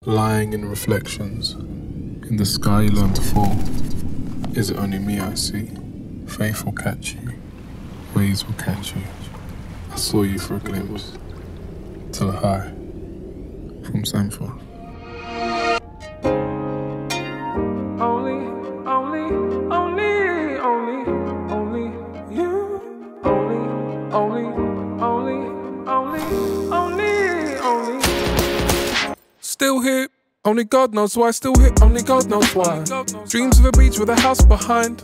Lying in reflections. In the sky you learn to fall. Is it only me I see? Faith will catch you. Waves will catch you. I saw you for a glimpse. Till high. From Sanford. Only you. Only. Still here, only God knows why. Still here, only God knows why. Dreams of a beach with a house behind.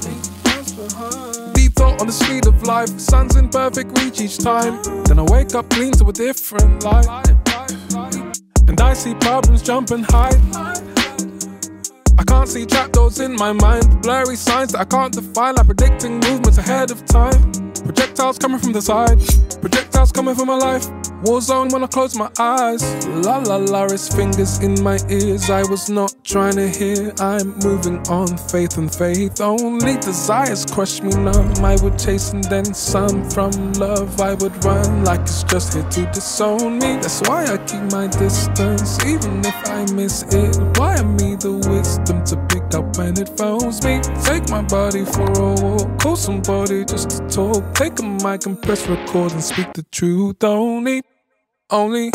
Deep thought on the speed of life. Sun's in perfect reach each time. Then I wake up clean to a different light. And I see problems jump and hide. I can't see trapdoors in my mind. Blurry signs that I can't define, like predicting movements ahead of time. Projectiles coming from the side. Projectiles coming from my life. War zone when I close my eyes. La la la, it's fingers in my ears. I was not trying to hear. I'm moving on, faith and faith. Only desires crush me numb. I would chase and then some. From love I would run like it's just here to disown me. That's why I keep my distance, even if I miss it. Wire me the wisdom to pick up when it phones me. Take my body for a walk. Call somebody just to talk. Take a mic and press record and speak the truth. Only you.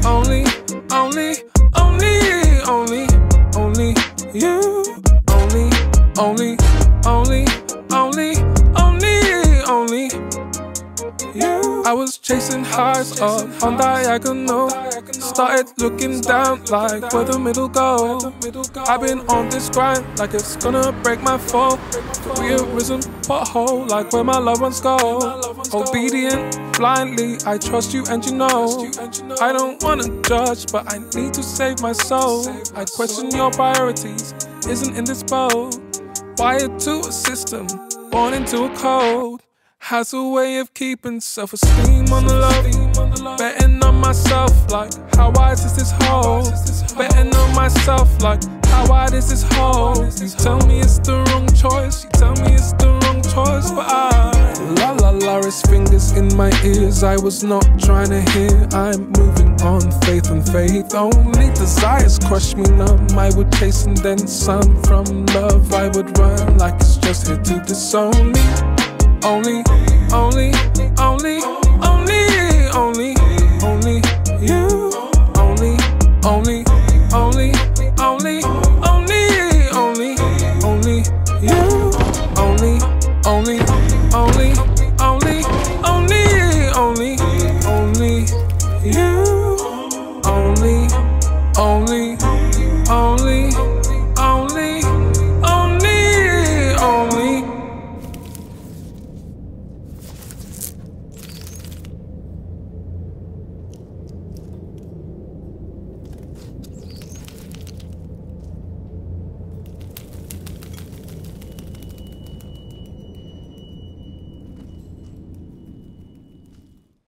Only you. I was chasing highs up on diagonal. Started looking down like where the middle go. I've been on this grind like it's gonna break my fall. Rearisen pothole like where my loved ones go. Obedient blindly, I trust you and you know. I don't wanna judge, but I need to save my soul. I question your priorities, isn't in this boat. Wired to a system, born into a code. Has a way of keeping self-esteem on the low. Betting on myself like, how wise is this hole? Betting on myself like, how wide is this hole? You tell me it's the wrong choice. You tell me it's the wrong choice. But la la la, it's fingers in my ears. I was not trying to hear. I'm moving on, faith and faith. Only desires crush me numb. I would chase and then some. From love I would run like it's just here to disown me. Only you. Only you.